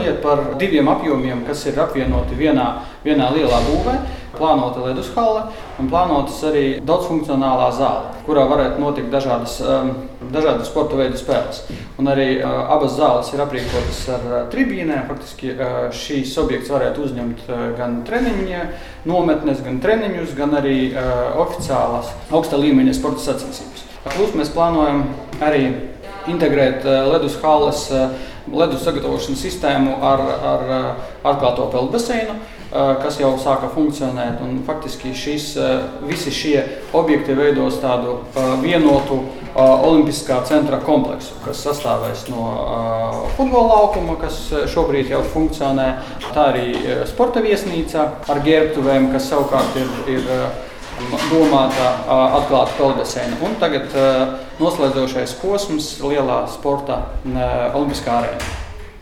iet par 2 apjomiem, kas ir apvienoti vienā lielā būvē. Plānota ledushalle un plānotas arī daudzfunkcionālā zāle, kurā varētu notikt dažādu sporta veidu spēles. Un arī abas zāles ir aprīkotas ar tribīnēm. Faktiski šīs objekts varētu uzņemt gan treniņu nometnes, gan treniņus, gan arī oficiālās augsta līmeņa sporta sacensības. Plus mēs plānojam arī integrēt ledus sagatavošanas sistēmu ar atklāto peldbaseinu, kas jau sāka funkcionēt. Un faktiski visi šie objekti veidos tādu vienotu olimpiskā centra kompleksu, kas sastāvēs no futbola laukuma, kas šobrīd jau funkcionē. Tā arī sporta viesnīca ar ģērbtuvēm, kas savukārt ir domāta atklāta peldbaseina. Un tagad noslēdzošais posms lielā sporta olimpiskā arēna.